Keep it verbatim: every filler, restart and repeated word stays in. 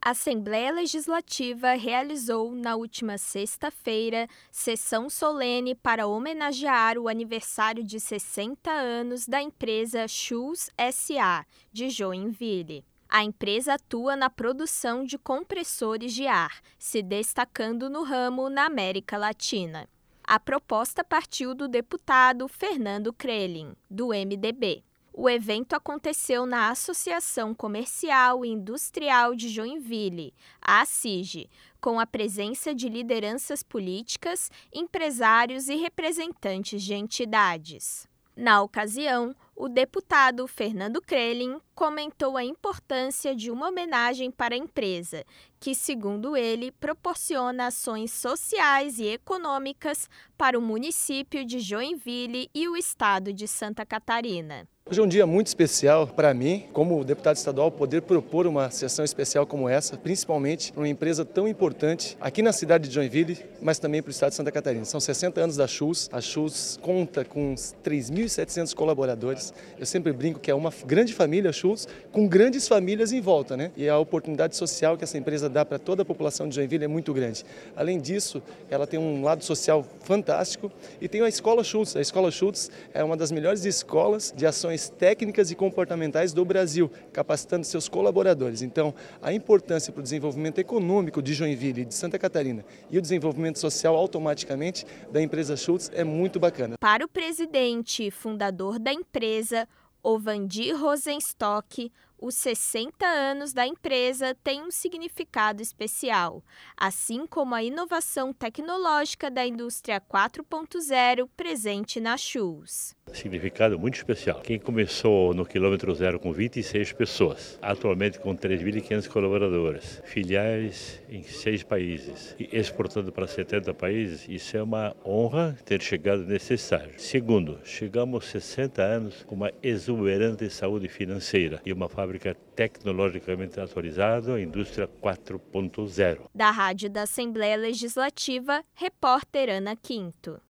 A Assembleia Legislativa realizou, na última sexta-feira, sessão solene para homenagear o aniversário de sessenta anos da empresa Schulz S A, de Joinville. A empresa atua na produção de compressores de ar, se destacando no ramo na América Latina. A proposta partiu do deputado Fernando Krelin, do M D B. O evento aconteceu na Associação Comercial e Industrial de Joinville, a ACIG, com a presença de lideranças políticas, empresários e representantes de entidades. Na ocasião, o deputado Fernando Krelin comentou a importância de uma homenagem para a empresa, que, segundo ele, proporciona ações sociais e econômicas para o município de Joinville e o estado de Santa Catarina. Hoje é um dia muito especial para mim, como deputado estadual, poder propor uma sessão especial como essa, principalmente para uma empresa tão importante aqui na cidade de Joinville, mas também para o estado de Santa Catarina. São sessenta anos da Schulz. A Schulz conta com três mil e setecentos colaboradores. Eu sempre brinco que é uma grande família, a Schulz, com grandes famílias em volta, né? E a oportunidade social que essa empresa dá para toda a população de Joinville é muito grande. Além disso, ela tem um lado social fantástico e tem a Escola Schulz. A Escola Schulz é uma das melhores escolas de ações técnicas e comportamentais do Brasil, capacitando seus colaboradores. Então, a importância para o desenvolvimento econômico de Joinville e de Santa Catarina e o desenvolvimento social automaticamente da empresa Schulz é muito bacana. Para o presidente e fundador da empresa, Ovandir Rosenstock, os sessenta anos da empresa têm um significado especial, assim como a inovação tecnológica da indústria quatro ponto zero presente na Schulz. Significado muito especial. Quem começou no quilômetro zero com vinte e seis pessoas, atualmente com três mil e quinhentos colaboradores, filiais em seis países e exportando para setenta países, isso é uma honra ter chegado nesse estágio. Segundo, chegamos sessenta anos com uma exuberante saúde financeira e uma fábrica tecnologicamente atualizada, a indústria quatro ponto zero. Da Rádio da Assembleia Legislativa, repórter Ana Quinto.